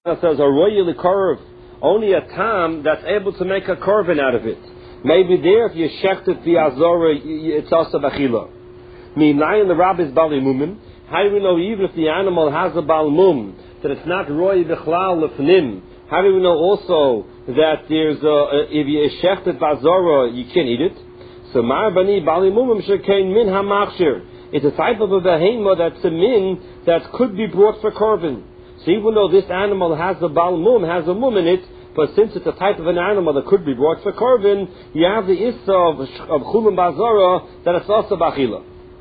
It says a royally curve, only a tam that's able to make a curving out of it. Maybe there, if you shecht it the azora, it's also bachila. Minayin the rabbis balimumim. How do we know even if the animal has a balmum that it's not roy bichlal lefnim? How do we know also that there's if you shecht it bazora, you can't eat it? So mar bani balimumim shekain min hamachshir. It's a type of a behema that's a min that could be brought for curving. So even though this animal has a balmum, has a mum in it, but since it's a type of an animal that could be brought for curving, you have the issa of chulun bazara that it's also bachila.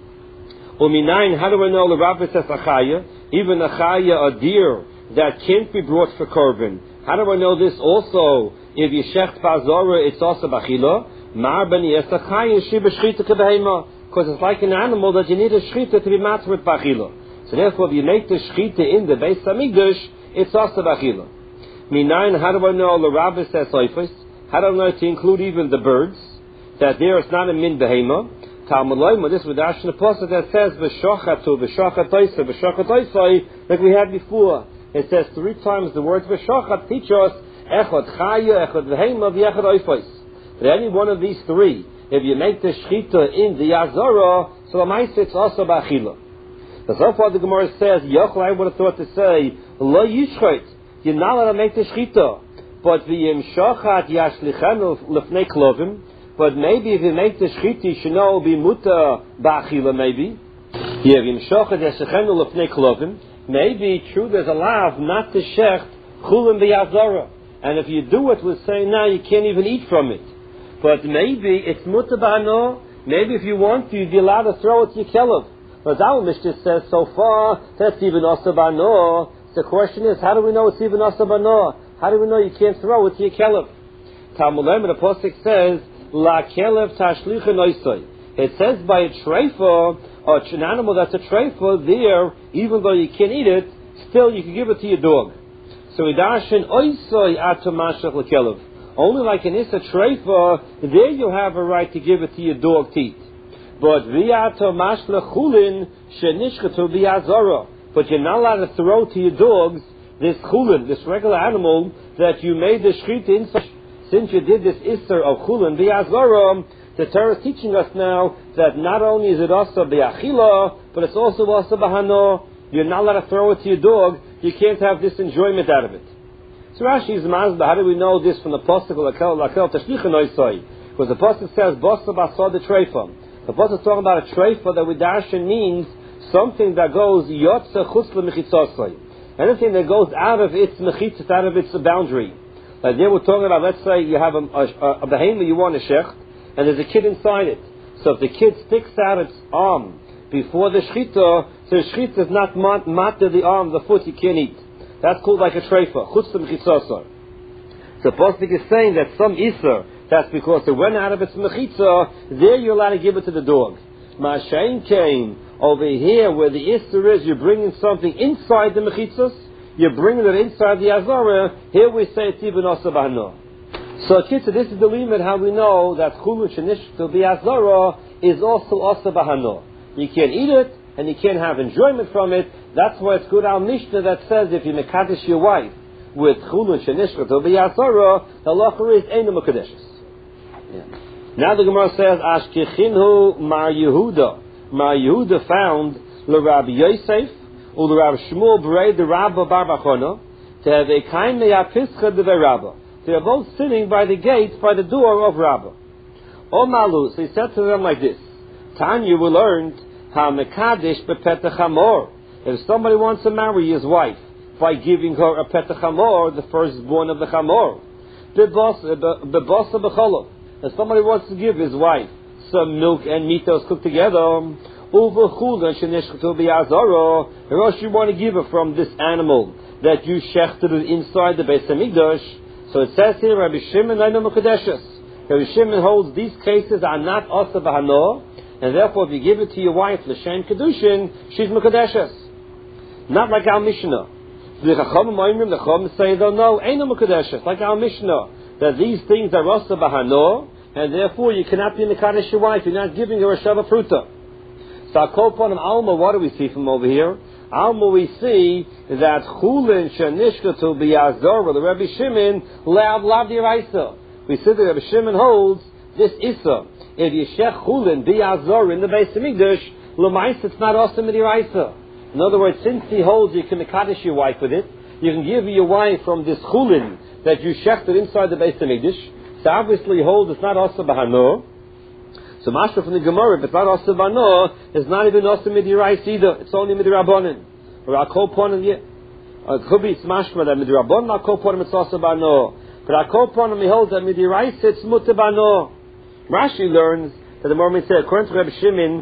Uminayin, how do I know the rabbi says achaya? Even achaya, a deer that can't be brought for curving. How do I know this also? If you shecht bazara, it's also bachila. Mar bani es achaya shiba shchita kebehema, because it's like an animal that you need a shchita to be matched with bachila. So therefore, if you make the shchita in the Beis Hamikdash, it's also bachila. Minayin, how do I know the rabbi says soifus? How do I know to include even the birds? That there is not a min behema. Talmud Loima, this with Darshan Apostle that says v'shachatu, v'shachatoisa, v'shachatoisai, like we had before. It says 3 times the word v'shachat teach us echad chaya, echad v'hema, v'echad oifos. But any one of these 3, if you make the shchita in the Yazara, so the Maisa it's also bachila. So far the Gemara says, Yochel, I would have thought to say, Lo yishchot, you're not allowed to make the shchita, but v'yim shochat yashlichenu lefnei klovim, but maybe if you make the shchita, you should know be muta ba'achila maybe. Yeah, v'yim shochat yashlichenu lefnei klovim, maybe true there's a law not to shecht chulin b'yazara, and if you do it, we'll say, no, you can't even eat from it. But maybe it's muta ba'ano, maybe if you want to, you'd be allowed to throw it to your kelev. But our Mishnah says so far that's even also bano. The question is, how do we know it's even also bano? How do we know you can't throw it to your kelev? Talmud Lema, the Pasuk says, La kelev tashlicha noisoi. It says by a treifa, or an animal that's a treifa, there, even though you can't eat it, still you can give it to your dog. So idashin oisoi atomashach lekelev. Only like an issa treifa, there you have a right to give it to your dog to eat. But but you're not allowed to throw to your dogs this chulin, this regular animal that you made the shchita inside. Since you did this isser of chulin bi'azara, the Torah is teaching us now that not only is it also bi'achila, but it's also b'hano. You're not allowed to throw it to your dog. You can't have this enjoyment out of it. So Rashi is mazda. How do we know this from the pasuk lakel tashlicha noisai? Because the pasuk says basa basad the treifa. The Pasuk is talking about a treifa that with darshan means something that goes yotze chutz lemechitzosai. Anything that goes out of its mechitzas, out of its boundary. Like there we're talking about, let's say you have a behema you want to shecht, and there's a kid inside it. So if the kid sticks out its arm before the shchita, so the shchita is not matter the arm, the foot you can't eat. That's called like a treifa, chutz lemechitzosai. So the Pasuk is saying that some iser, that's because it went out of its mechitza, there you're allowed to give it to the dog. Ma'ashain came over here where the Isser is, you're bringing something inside the mechitzas, you're bringing it inside the Azara, here we say it's even also b'hano. So Kitza, this is the limit how we know that chulun shenish to the Azara is also b'hano. You can't eat it, and you can't have enjoyment from it. That's why it's good our Mishnah that says if you mekadesh your wife with chulun shenish to the Azara, the halacha is ein mekadeshes. Now the Gemara says, Ashkechinhu Mar Yehuda. Mar Yehuda found the Rabbi Yosef or the Rabbi Shmuel Berei the Rabba Bar Bachona to have a kind of Yapischa de Rabba. They are both sitting by the gate, by the door of Rabba. O Malu, so he said to them like this: Tanya will learn how Mekadesh bepetach hamor. If somebody wants to marry his wife by giving her a petach hamor, the firstborn of the chamor, bebasa b'cholov. If somebody wants to give his wife some milk and meat that was cooked together, or else you want to give her from this animal that you shechted inside the Beis Hamikdash. So it says here, Rabbi Shimon Rabbi Shimon holds these cases are not asa b'hano, and therefore if you give it to your wife l'shem kedushin, she's mekadeshes. Not like our Mishnah. The Chachamim say though no, ain't no mekadeshes. Like our Mishnah, that these things are asa b'hano, and therefore you cannot be mekadesh your wife. You're not giving her a shava pruta. So I'll call upon him Alma. What do we see from over here? Alma, we see that chulin shenishkatu biyazor, the Rabbi Shimon lav diraisa. We see that Rabbi Shimon holds this isa. If you shech chulin biyazor in the Beis Hamikdash, l'mais it's not awesome diraisa. In other words, since he holds you can mekadosh your wife with it, you can give your wife from this chulin that you shechted inside the Beis Hamikdash. So obviously he holds it's not awesome bahano. So Mashra from the Gemara, if it's not Asa Bano, it's not even Asa Midirais either. It's only Midirabbonin. Or Akol Ponim, it could be it's Mashra that Midirabbonin, Akol Ponim, it's Asa Bano. But Akol Ponim, he holds that Midirais, it's Muta Bano. Rashi learns that the Mormon said, according to Rabbi Shimon,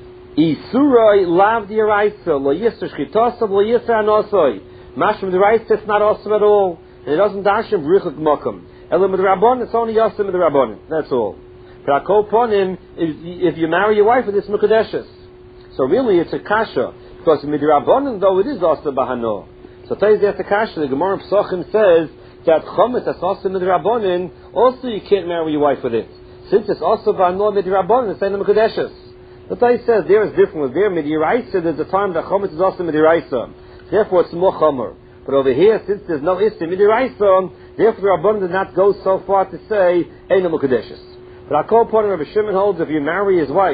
Isuroi lav diraisa, lo yisr shchitosav, lo yisr anosoi. Mashra Midirais, it's not Asa at all. And it doesn't dash him Brichuk Mokum. Elam Midirabbonin, it's only Asa Midirabbonin. That's all. But Akol Ponim, if you marry your wife, it's Mukadeshes. So really, it's a kasha. Because Midrabanan, though, it is also Bahano. So tell you that's a kasha. The Gemara Pesachim says that Chomet, that's also Midrabanan, also you can't marry your wife with it. Since it's also Bahano Midrabanan, it's not Mukadeshes. The Tay says there is different. There, Midiraisa, there's a time that Chomet is also Midiraisa. Therefore, it's more Chomer. But over here, since there's no Issa Midiraisa, therefore the Rabbanan did not go so far to say, Eina Mukadeshes. But Akol Ponim, Rabbi Shimon holds if you marry your wife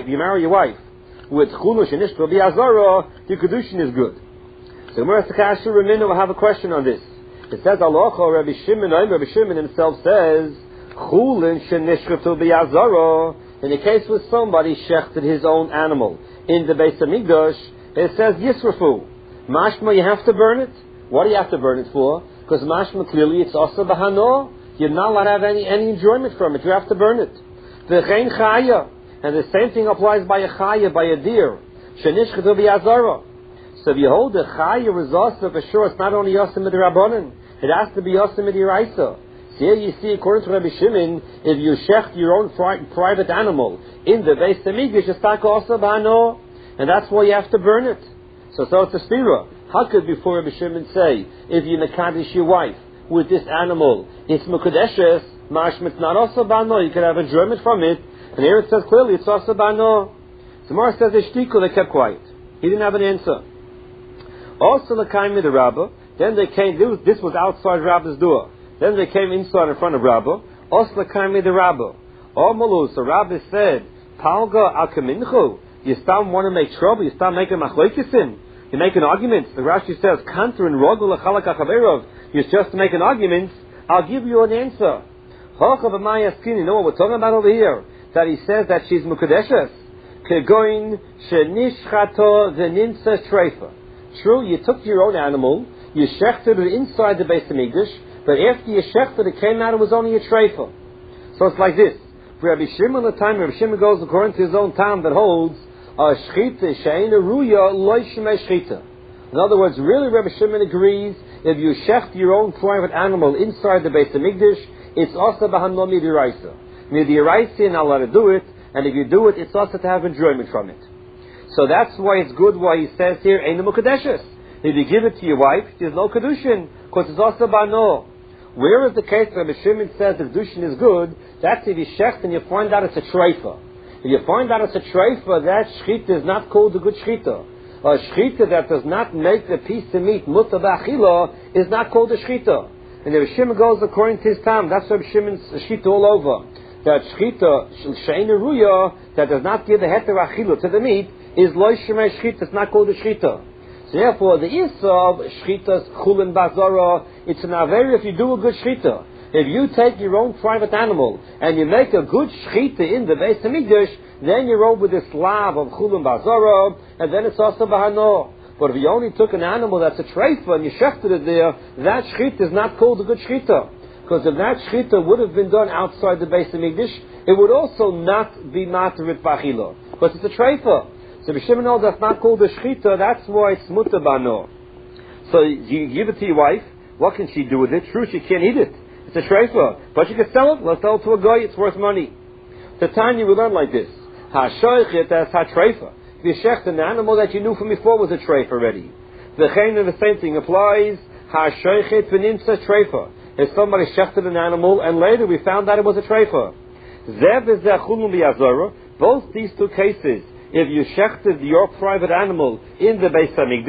with Chunush and Ishbel Biazara, the Kedushin is good. So Gemara Sakashu Ramina will have a question on this. It says Alocha, Rabbi Shimon himself says, Chulin Shenishkatu Biazara, in the case where somebody shechted his own animal in the Beis Hamikdash, it says Yisrafu. Mashma, you have to burn it. What do you have to burn it for? Because Mashma, clearly it's also Bahano. You're not allowed to have any enjoyment from it. You have to burn it. V'chein chaya, and the same thing applies by a chaya, by a deer. Shenishchatu b'yazara. So if you hold the chaya resasa, for sure it's not only yosim midrabanan, it has to be yosim midiraisa. So here you see, according to Rabbi Shimon, if you shecht your own private animal in the Beis Hamikdash, it's taka also b'ano, and that's why you have to burn it. So it's a spira. How could before Rabbi Shimon say, if you mekadosh your wife with this animal, it's mukadeshes, mashma, it's not also bano, you can have enjoyment from it, and here it says clearly it's also bano. Tomorrow says Ishtiku, they kept quiet. He didn't have an answer. Also the came the Rabbah, then they came, this was outside Rabbah's door, then they came inside in front of Rabbah, also the came the Rabbah. Oh Malus, the Rabbah said, Palga akaminchu, you start want to make trouble, you start making machloikesim, you make an argument. The Rashi says, Kanter and Rogul Achalak Achaverov, you just make an argument, I'll give you an answer. You know what we're talking about over here? That he says that she's Mukadeshes. Kegoin shenishchato v'ninsa treifa. True, you took your own animal, you shechted it inside the Beis Hamikdash, but after you shechted it came out, it was only a treifa. So it's like this. For Rabbi Shimon, the time Rabbi Shimon goes according to his own time that holds a shchita she'ena ruya lo shemei shchita. In other words, really Rabbi Shimon agrees if you shecht your own private animal inside the Beis Hamikdash, it's also b'hanlo midiraisa. Midiraisa, you're not allowed to do it, and if you do it, it's also to have enjoyment from it. So that's why it's good why he says here, Eina Mukadeshes. If you give it to your wife, there's no Kedushin, because it's also b'hano. Where is the case where Rabbi Shimon says the Kedushin is good? That's if you shecht and you find out it's a treifa. If you find out it's a treifa, that shchita is not called a good shchita. A shchita that does not make the piece of meat muta b'achila is not called a shchita. And if Shimon goes according to his time, that's Rabbi Shimon's shchita all over. That shchita she'ena ruya that does not give the heter achila to the meat is lo shemei shchita. It's not called a shchita. So therefore, the issa of shchita's chulin bazara, it's an aver if you do a good shchita. If you take your own private animal and you make a good shchita in the Beis Hamikdash, then you're over this slab of chulin bazara, and then it's also bahano. But if you only took an animal that's a treifa and you shechted it there, that shchita is not called a good shchita. Because if that shchita would have been done outside the Beis Hamikdash, it would also not be materit b'achila. Because it's a treifa. So if Shimon knows that's not called a shchita, that's why it's muta bano. So you give it to your wife, what can she do with it? True, she can't eat it. It's a treifa. But you can sell it. Let's sell it to a guy, it's worth money. The Tanya we learn like this. Ha-shoichet as ha-treifa. If you shecht an animal that you knew from before was a treif already. The same thing applies. Ha-shoichet v'ninsa treifa. If somebody shechted an animal and later we found that it was a treifa. Zev is zechulun b'yazara. Both these two cases, if you shechted your private animal in the Beis Hamikdash,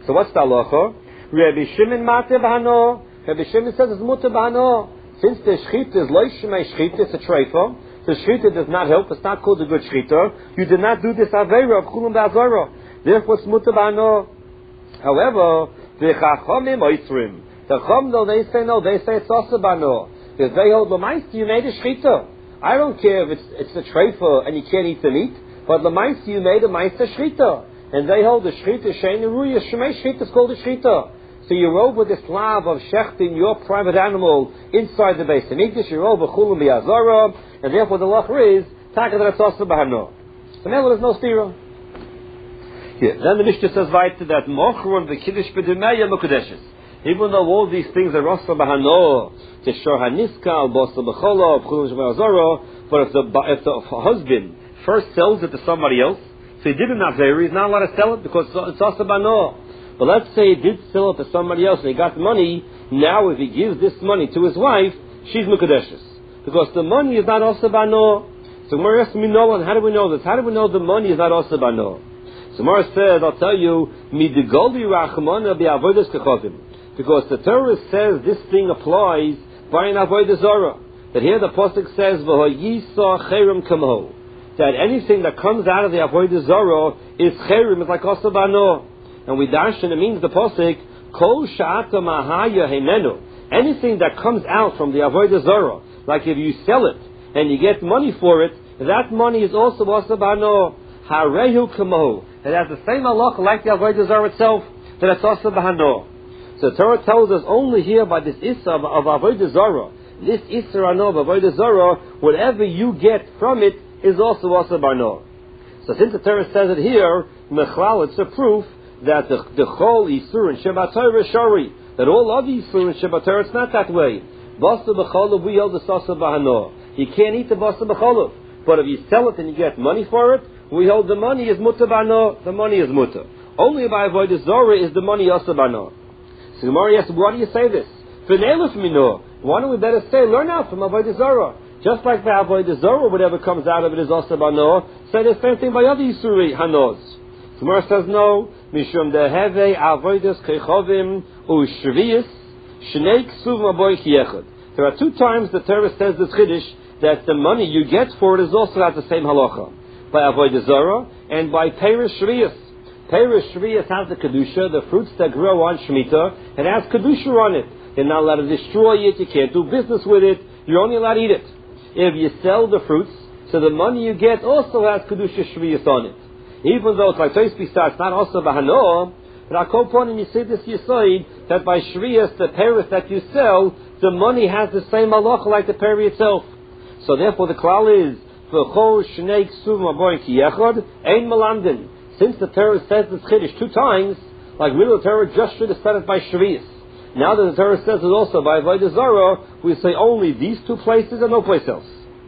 So what's the halacha? Rabbi Shimon Mateh B'Hano. Rabbi Shimon says it's mutter B'Hano. Since the shchita is loy shemei shchita, it's a treifa, the shchita does not help, it's not called a good shchita, you did not do this aveira of chulun ba'azara. Therefore it's mutter B'Hano. However, the chachamim oisrim. The chacham, though, they say no, they say it's also B'Hano. Because they hold the ma'aser, you made a shchita. I don't care if it's a treifa and you can't eat the meat, but the ma'aser, you made a ma'aser shchita. And they hold the shchita, shein ruya, shemei shchita is called a shchita. So you're over this lav of shechting your private animal inside the base. And you're over chulun b'azara, and therefore the law is taka that it's also B'Hano. So now there's no stira. Here, then the Mishnah says weiter that mochron v'kiddush b'demeya mukadeshes. Even though all these things are also B'Hano, to shor haniskal, bosa b'chola, chulun b'azara, but if the husband first sells it to somebody else, so he did it not very, he's not allowed to sell it because it's also B'Hano. But let's say he did sell it to somebody else and he got money. Now if he gives this money to his wife, she's Mukadeshes. Because the money is not also B'Hano. So Gemara asks me, no, and how do we know this? How do we know the money is not also B'Hano? So Gemara says, I'll tell you, Midigoli Rachmana B'Avodas Kechovim. Because the Torah says this thing applies by an Avodah Zarah. That here the Pasuk says, V'hoyisa Cherem Kamoh. That anything that comes out of the Avodah Zarah is Cherem, it's like also B'Hano. And we dash, and it means the posik, kol sha'ata mahaya hemenu. Anything that comes out from the avodah zarah, like if you sell it and you get money for it, that money is also B'Hano. Harehu kamohu. It has the same halacha like the avodah zarah itself, that it's also B'Hano. So the Torah tells us only here by this issa of avodah zarah, this issa of avodah zarah, whatever you get from it is also B'Hano. So since the Torah says it here, mechlal, it's a proof that the chol isur and Shabbat Torah is shari. That all other isur and Shabbat Torah, it's not that way. Basa b'cholav, we hold the sasa B'Hano. You can't eat the basa b'cholav. But if you sell it and you get money for it, we hold the money is mutter B'Hano. The money is mutter. Only by avodah zarah is the money also B'Hano. So Gemara asks, why do you say this? V'neiluf mino. Why don't we better say, learn out from avodah zarah? Just like the avodah zarah, whatever comes out of it is also B'Hano. Say the same thing by other isuri hanos. Gemara says no. Mishum deheve avodas kechovim u'shviyis shnei ksuv maboy kiyechad. There are two times the Torah says this chiddush that the money you get for it is also at the same halacha, by avodah zarah and by peiros shviyis. Peiros shviyis has the kedusha, the fruits that grow on shemitah. It has kedusha on it. You're not allowed to destroy it. You can't do business with it. You're only allowed to eat it. If you sell the fruits, so the money you get also has kedusha shviyis on it. Even though it's like Tosfos starts, it's not also B'Hano, but I call upon and you say this Yisoid, that by Shviyas, the Paris that you sell, the money has the same halacha like the Peri itself. So therefore the klal is, V'chol shnei ksuv maboy ki yechad, ein melamdin. Since the Torah says this chiddush two times, like really the Torah just should have said it by Shviyas. Now that the Torah says it also by avodah zarah, we say only these two places and no place else.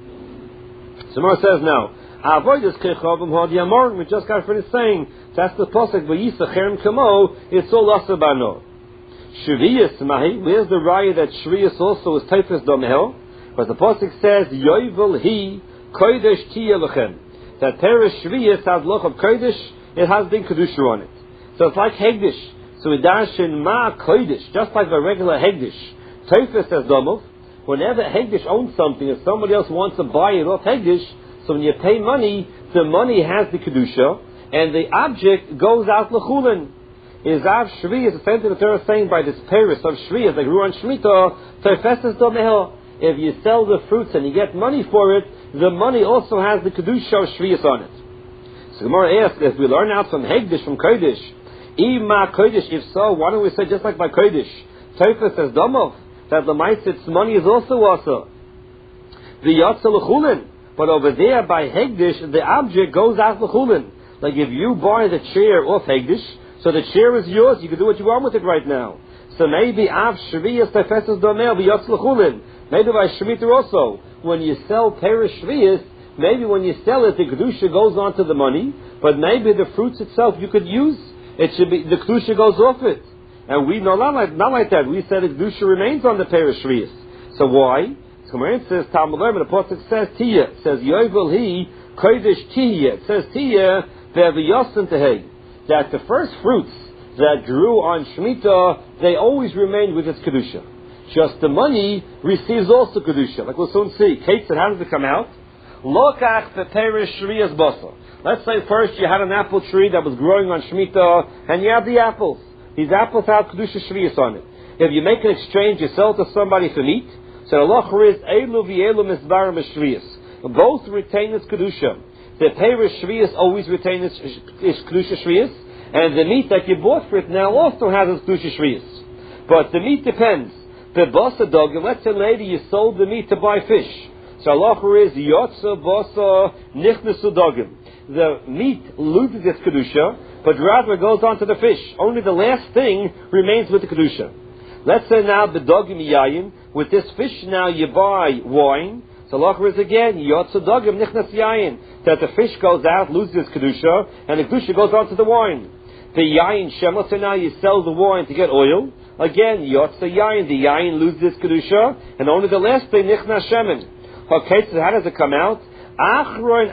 So Gemara says now, avodas kechovim hodi amor. We just got finished saying that's the pasuk v'yisa cherem kamo. It's all also B'Hano. Shviyas mahi. Where's the raya that shviyas also is teifes domehel? But the pasuk says yovel hi kodesh tiya lechem. That teres shviyas has loch of kodesh. It has been kedusha on it. So it's like hegdish. So we dash in ma kodesh, just like the regular hegdish. Teifes says domov. Whenever hegdish owns something, if somebody else wants to buy it off hegdish, so when you pay money, the money has the kedusha, and the object goes out l'chulin. Is av shvi is the same thing the Torah is saying by this paris of shvi, as they grew on shemitah. Teifes domehel. If you sell the fruits and you get money for it, the money also has the kedusha of shvius on it. So Gemara asks, if we learn out from hegdish from kodesh, ima kodesh. If so, why don't we say just like by kodesh? Teifes says domov that the ma'aset's money is also the yatsa l'chulin. But over there, by Hegdish, the object goes out l'chulin. Like if you buy the chair off Hegdish, so the chair is yours, you can do what you want with it right now. So maybe Av Shviyas Tefesas Domel B'Yatz l'chulin. Maybe by Shemitah also, when you sell Perish Shviyas, maybe when you sell it, the Kedusha goes onto the money, but maybe the fruits itself you could use. It should be, the Kedusha goes off it. And we know not like that. We said the Kedusha remains on the Perish Shviyas. So why? So Gemara says, Talmud Lerman, the Pasuk says Tiyah. It says, Yovel hi Kodesh Tiyah. It says Tiyah, Ve'viyasin Tehei. That the first fruits, that grew on Shemitah, they always remained with its Kedusha. Just the money receives also Kedusha. Like we'll soon see. Kate said, how does it come out? Lokach Peperish Shrias Basa. Let's say first you had an apple tree that was growing on Shemitah, and you have the apples. These apples have Kedusha Shrias on it. If you make an exchange, you sell it to somebody for meat, so Allah is Elu V'Elu Misbar Mishrias. Both retain its Kedusha. The Perish Shrias always retain its Kedusha Shrias, and the meat that you bought for it now also has its Kedusha Shrias. But the meat depends. The Basa dog, let's say lady, you sold the meat to buy fish. So Allah is Yotza Basa Nichnesu Dogim. The meat loses its Kedusha, but rather goes on to the fish. Only the last thing remains with the Kedusha. Let's say now the Dogim Yayin, with this fish now you buy wine. So Allah is again Yotza Dogim Nichnes Yayin, that the fish goes out, loses its Kedusha, and the Kedusha goes on to the wine. The Yayin Shema, so now you sell the wine to get oil. Again, Yotza Yayin, the Yayin loses its Kedusha, and only the last thing, Nichnas Shemen. Okay, so how does it come out? Achron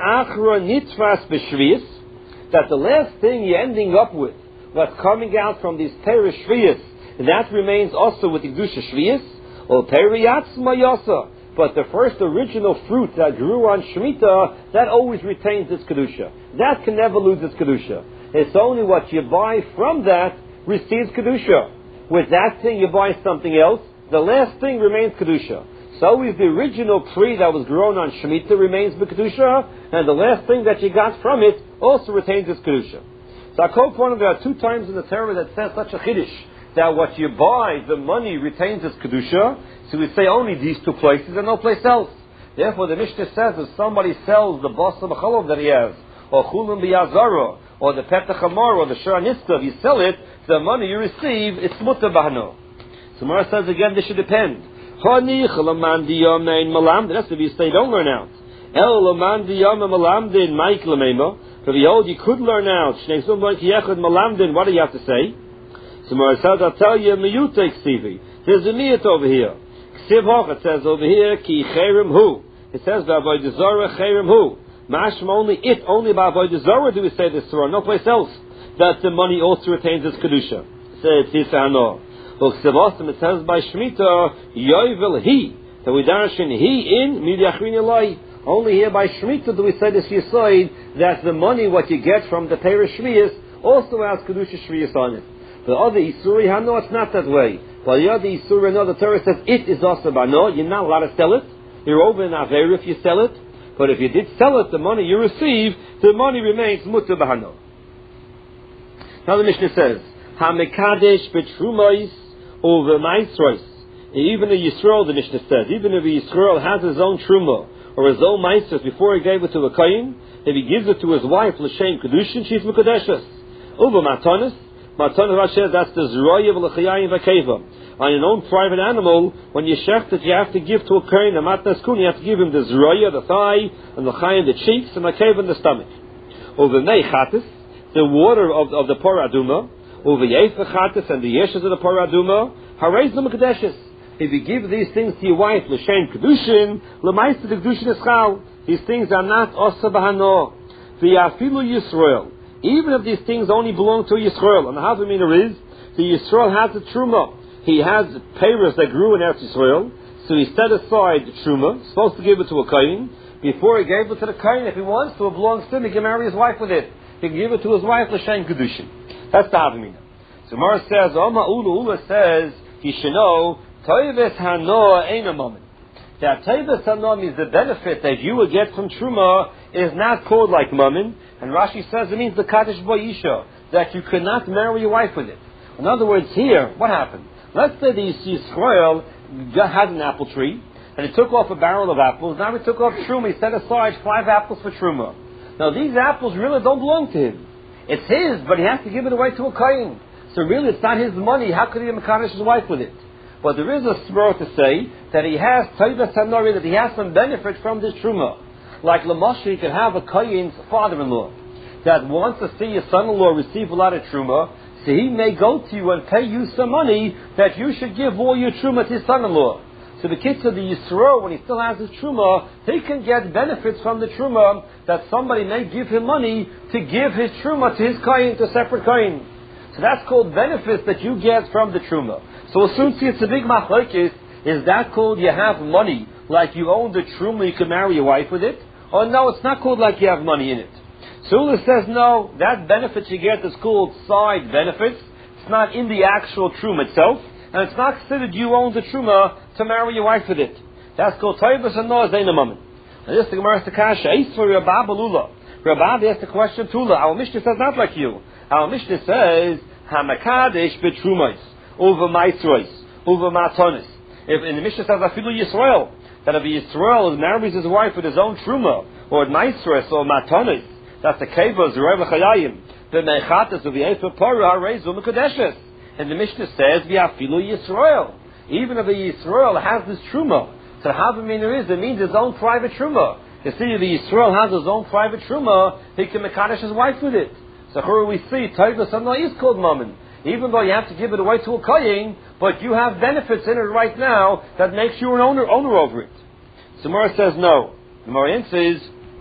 nitfas b'shvius, that the last thing you're ending up with, what's coming out from these Teres Shvius, that remains also with the Kedusha Shvius, or Periyatzma Yosa. But the first original fruit that grew on Shemitah, that always retains its Kedusha. That can never lose its Kedusha. It's only what you buy from that receives Kedusha. With that thing you buy something else, the last thing remains Kedusha. So always the original tree that was grown on Shemitah remains the Kedusha, and the last thing that you got from it also retains its Kedusha. So I quote one of there are 2 times in the Torah that says such a Chiddush, that what you buy, the money retains its Kedusha. So we say only these 2 places and no place else. Therefore the Mishnah says if somebody sells the Basa B'chalov that he has, or Chulim B'Yazara, or the Petach Hamar, or the Shara Nitzah, if you sell it, the money you receive, it's Mutter Bahano. So Mara says again, this should depend. That's if you say don't learn out. But behold, you could learn out. What do you have to say? So Mara says, I'll tell you, there's a miyut over here. It says over here, Ki Cherem Hu. It says, Ba'avodah Zarah Cherem Hu. Mashma only by Avodah Zarah do we say this Torah, no place else, that the money also retains its Kedusha. It says by Shemitah, Yovel He, that we darshan He in, Midyachrin Eloi. Only here by Shemitah do we say this Yisoid, that the money, what you get from the Perish Shviyas, also has Kedusha Shviyas on it. The other Isuri Hano, it's not that way. While the other Isuri Hano, the Torah says, it is also Bano, you're not allowed to sell it. You're over in Aver if you sell it. But if you did sell it, the money you receive, the money remains Mutter Bahano. Now the Mishnah says, HaMekadesh B'Trumois over Maisrois. Even a Yisrael, the Mishnah says, even if a Yisrael has his own Truma, or his own Maisros before he gave it to a Kayin, if he gives it to his wife, L'Shem Kedushin, she's Mekadeshus. Over Matanis, Rashi says that's the Zroya V'Lechayayim V'Keva. On your own private animal, when you shecht it, you have to give to a Kayin, a Matnas Kun, you have to give him the Zroya, the thigh, and the Chayim, the cheeks, and the Keva in the stomach. Over Neichatis, the water of the Paraduma, over Yefa Chatis and the Yeshus of the Paraduma, Harez Mekadeshus. If you give these things to your wife, L'Shem Kedushin, L'Maisa the Kedushin is Chal. These things are not Osa Bahano. V'yafilu Yisrael. Even if these things only belong to Yisrael, and the Havamina is, the Yisrael has the Truma. He has payers that grew in Eretz Yisrael, so he set aside the Truma, supposed to give it to a Kayin. Before he gave it to the Kayin, if he wants to, it belongs to him, he can marry his wife with it. He can give it to his wife, L'Shem Kedushin. That's the Havamina. So Mara says, Ula says, he should know, Toives Hanoah ain't a moment. That Toives Hanoah means the benefit that you will get from Truma is not called like Mammon. And Rashi says it means the Kaddish Boyisha, that you cannot marry your wife with it. In other words, here, what happened? Let's say the Yisrael had an apple tree, and he took off a barrel of apples. Now he took off Truma, he set aside 5 apples for Truma. Now these apples really don't belong to him. It's his, but he has to give it away to a Kayin. So really it's not his money. How could he Kaddish his wife with it? But there is a svara to say that he has Toivas Hanori, that he has some benefit from this Truma. Like Lamoshi, he could have a Kayin's father-in-law that wants to see his son-in-law receive a lot of Truma, so he may go to you and pay you some money that you should give all your Truma to his son-in-law. So the kids of the Yisro, when he still has his Truma, he can get benefits from the Truma that somebody may give him money to give his Truma to his Kayin, to a separate Kayin. So that's called benefits that you get from the truma. So we'll soon see it's a big machlokes. Is that called you have money, like you own the truma, you can marry your wife with it? Or no, it's not called like you have money in it. Sula says no, that benefit you get is called side benefits. It's not in the actual truma itself, and it's not considered you own the truma to marry your wife with it. That's called toivus and no zayin moment. And this is the Gemara Stakasha. Eis for Rabbi Balula. Rabbi asked the question Tula. Our Mishnah says not like you. Our Mishnah says Hamakadesh betrumais over maisrois over matonis. If in the Mishnah says afilu Yisrael, that if Yisrael marries his wife with his own truma or maisrois or matonis, that's the kavos Reva Chayayim. The mechatas of the Eifah Parah Reizu Mekadeshes. And the Mishnah says afilu Yisrael. Even if the Yisrael has this truma, so how the meaning is, it means his own private truma. You see, if the Yisrael has his own private truma, he can mekadesh his wife with it. So here we see Toivus Hanoi is called mammon. Even though you have to give it away to a kohen, but you have benefits in it right now that makes you an owner over it. So Mara says no. The Mara answers,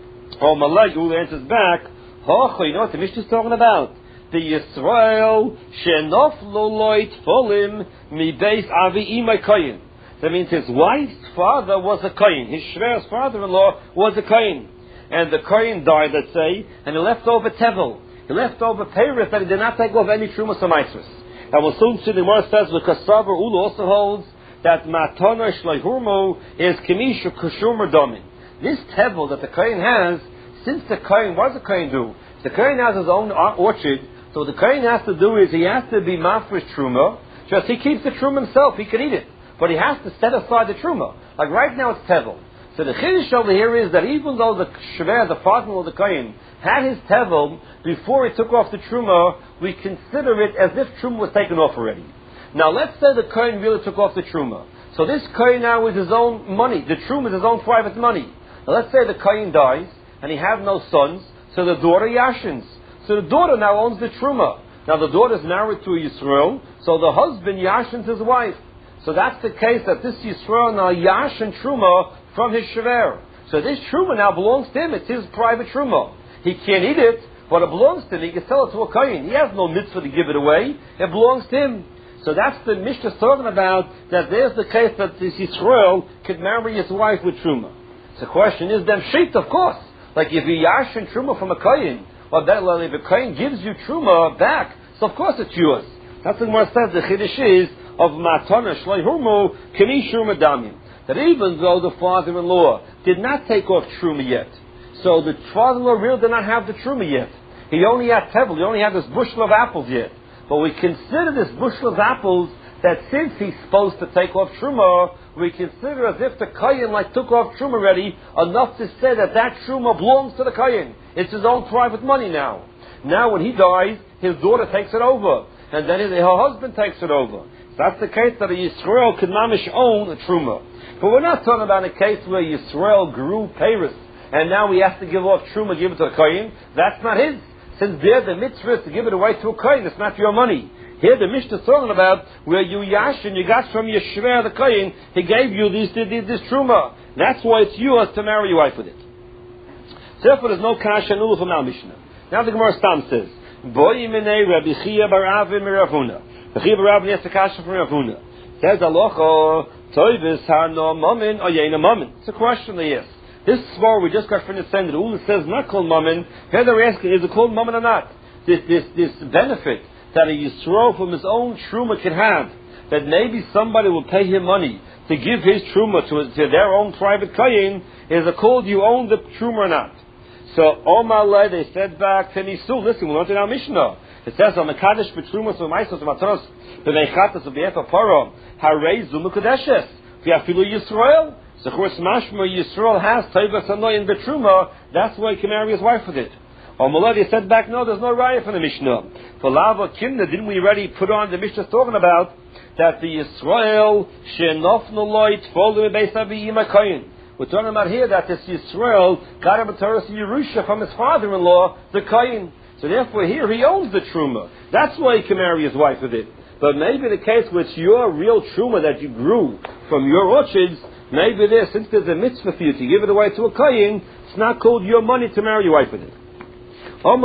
oh Malay, who answers back, oh, you know what the Mishnah is talking about? The Yisrael shenof loloit folim mi beis avi imay kohen. That means his wife's father was a kohen. His shver's father-in-law was a kohen. And the kohen died, let's say, and he left over tevel. He left over peiris that he did not take off any trumas or maisrus. And we'll soon see the Gemara says, because Savar Ulu also holds that matana shleihurmo is kimishu kushumar domin. This tevel that the kohen has, since the kohen, what does the kohen do? The kohen has his own orchard, so what the kohen has to do is he has to be mafresh truma. Just he keeps the truma himself, he can eat it. But he has to set aside the truma. Like right now it's tevel. So the chiddush over here is that even though the shver, the father of the kohen, had his tevel before he took off the truma, we consider it as if truma was taken off already. Now let's say the kohen really took off the truma. So this kohen now is his own money. The truma is his own private money. Now let's say the kohen dies and he has no sons, so the daughter yashins. So the daughter now owns the truma. Now the daughter is married to a Yisrael, so the husband yashins his wife. So that's the case that this Yisrael now yashin truma from his shever. So this truma now belongs to him. It's his private truma. He can't eat it, but it belongs to him. He can sell it to a kohen. He has no mitzvah to give it away. It belongs to him. So that's the Mishnah talking about, that there's the case that this Yisrael could marry his wife with truma. So the question is then shit, of course. Like if you yashin truma from a kohen, or that, if a kohen gives you truma back, so of course it's yours. That's what Gemara says. The chiddush is of matana shleihumu kinishur madamim. That even though the father-in-law did not take off truma yet, so the father-in-law really did not have the truma yet. He only had tevel. He only had this bushel of apples yet. But we consider this bushel of apples that since he's supposed to take off truma, we consider as if the kohen took off truma already, enough to say that that truma belongs to the kohen. It's his own private money now. Now when he dies, his daughter takes it over, and then her husband takes it over. So that's the case that a Yisrael could mamish own a truma. But we're not talking about a case where Yisrael grew peiros, and now he has to give off truma, give it to a kohen. That's not his. Since there the mitzvah is to give it away to a kohen, it's not your money. Here the Mishnah is talking about where you yashin, you got from your shver, the kohen, he gave you this truma. That's why it's yours to marry your wife with it. Therefore there's no kasha nulu from our Mishnah. Now the Gemara Stam says, Boy minei Rabbi Chia bar Avin miravuna. Rabbi Chia bar Avin has the kasha from Ravuna. Says Alocha, Toivis hano mamin or yena mamin. It's a question they ask. This svar we just got from the sender. Ula says not called mammon. Here they're asking, is it called mammon or not? This benefit that a Yisrael from his own truma can have, that maybe somebody will pay him money to give his truma to their own private kohen, is it called you own the truma or not? So Omalei, they said back to Nisul. Listen, we learned in our Mishnah. It says on the Kaddish betrumas of Maisos of Matanos b'neichatas of the Efa Paro Harei Zumu Kadeshes v'afilu Yisrael. So of course Mashma Yisrael has Toivus Hanoi in Betruma. That's why he can marry his wife with it. Omalei said back, no, there's no raya for the Mishnah. For Lava Kimna, didn't we already put on the Mishnah talking about that the Yisrael shenofnu loit folded beis avi ima kohen. We're talking about here that this Yisrael got a B'toras Yerusha from his father-in-law, the kohen. So therefore here he owns the truma. That's why he can marry his wife with it. But maybe the case where it's your real truma that you grew from your orchards, maybe since there's a mitzvah for you to give it away to a kohen, it's not called your money to marry your wife with it.